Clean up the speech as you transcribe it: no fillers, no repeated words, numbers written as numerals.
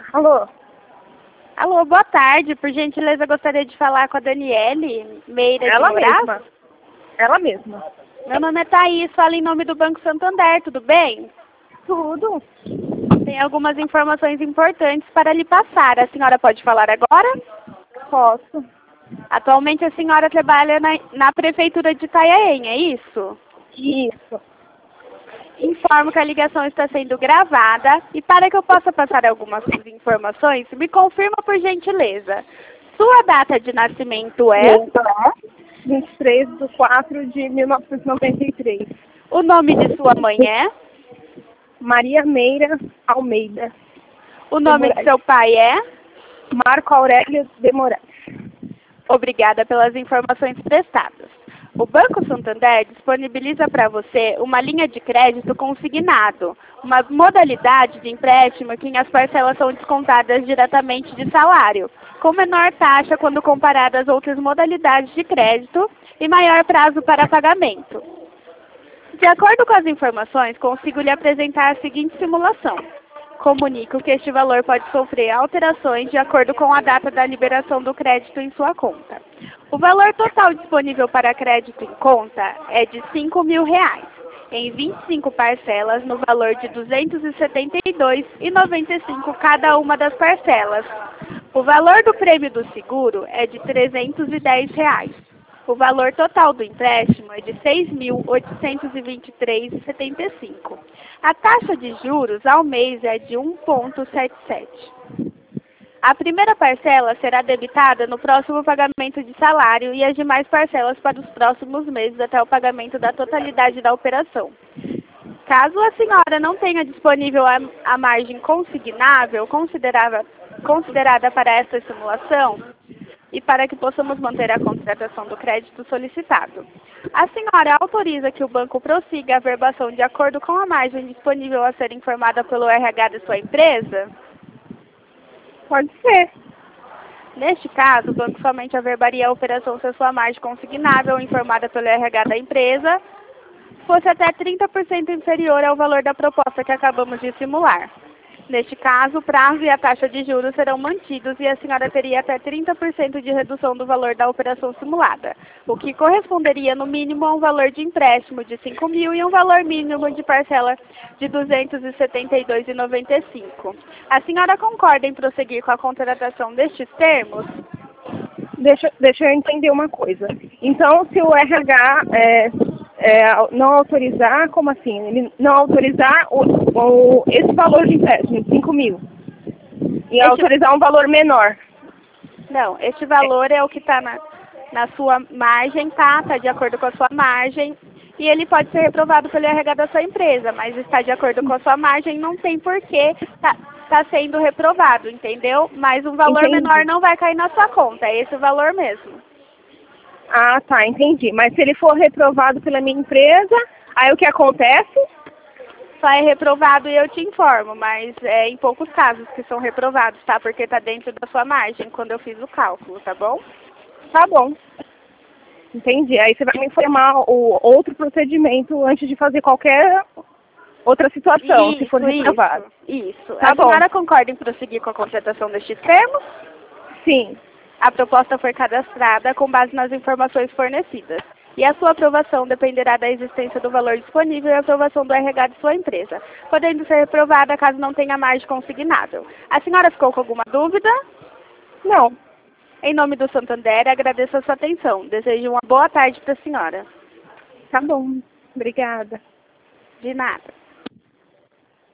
Alô? Alô, boa tarde. Por gentileza, gostaria de falar com a Daniele Meira de Ela Moraes. mesma. Ela mesma. Meu nome é Thaís, falo em nome do Banco Santander, tudo bem? Tudo. Tem algumas informações importantes para lhe passar. A senhora pode falar agora? Posso. Atualmente a senhora trabalha na Prefeitura de Itanhaém, é isso? Isso. Informo que a ligação está sendo gravada e para que eu possa passar algumas informações, me confirma por gentileza. Sua data de nascimento é? 23/4/1993. O nome de sua mãe é? Maria Meira Almeida. O nome de seu pai é? Marco Aurélio de Moraes. Obrigada pelas informações prestadas. O Banco Santander disponibiliza para você uma linha de crédito consignado, uma modalidade de empréstimo em as parcelas são descontadas diretamente de salário, com menor taxa quando comparada às outras modalidades de crédito e maior prazo para pagamento. De acordo com as informações, consigo lhe apresentar a seguinte simulação. Comunico que este valor pode sofrer alterações de acordo com a data da liberação do crédito em sua conta. O valor total disponível para crédito em conta é de R$ 5.000, em 25 parcelas no valor de R$ 272,95 cada uma das parcelas. O valor do prêmio do seguro é de R$ 310. O valor total do empréstimo é de R$ 6.823,75. A taxa de juros ao mês é de 1,77. A primeira parcela será debitada no próximo pagamento de salário e as demais parcelas para os próximos meses até o pagamento da totalidade da operação. Caso a senhora não tenha disponível a margem consignável considerada para esta simulação, e para que possamos manter a contratação do crédito solicitado. A senhora autoriza que o banco prossiga a verbação de acordo com a margem disponível a ser informada pelo RH da sua empresa? Pode ser. Neste caso, o banco somente averbaria a operação se a sua margem consignável informada pelo RH da empresa fosse até 30% inferior ao valor da proposta que acabamos de simular. Neste caso, o prazo e a taxa de juros serão mantidos e a senhora teria até 30% de redução do valor da operação simulada, o que corresponderia no mínimo a um valor de empréstimo de R$ 5.000 e um valor mínimo de parcela de R$ 272,95. A senhora concorda em prosseguir com a contratação destes termos? Deixa eu entender uma coisa. Então, se o RH não autorizar, como assim? Ele não autorizar esse valor de empréstimo, 5.000, e autorizar um valor menor? Não, este valor é o que está na sua margem, tá? Está de acordo com a sua margem. E ele pode ser reprovado pelo RH da sua empresa, mas está de acordo com a sua margem, não tem porquê tá sendo reprovado, entendeu? Mas um valor menor não vai cair na sua conta, é esse o valor mesmo. Ah, tá, entendi. Mas se ele for reprovado pela minha empresa, aí o que acontece? Só é reprovado e eu te informo, mas é em poucos casos que são reprovados, tá? Porque está dentro da sua margem quando eu fiz o cálculo, tá bom? Tá bom. Entendi. Aí você vai me informar o outro procedimento antes de fazer qualquer outra situação, se for reprovado. Isso. Tá bom. A senhora concorda em prosseguir com a contratação destes termos? Sim. A proposta foi cadastrada com base nas informações fornecidas. E a sua aprovação dependerá da existência do valor disponível e a aprovação do RH de sua empresa, podendo ser reprovada caso não tenha margem consignável. A senhora ficou com alguma dúvida? Não. Em nome do Santander, agradeço a sua atenção. Desejo uma boa tarde para a senhora. Tá bom. Obrigada. De nada.